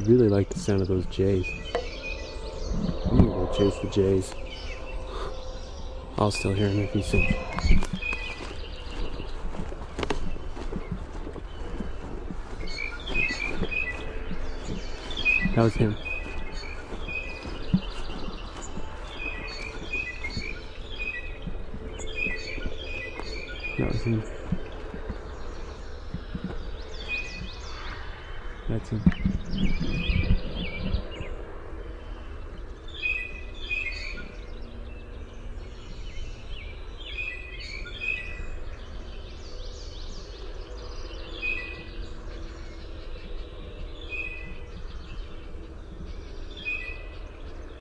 really like the sound of those jays. I'm gonna go chase the jays. I'll still hear him if he sings. That was him. That was him.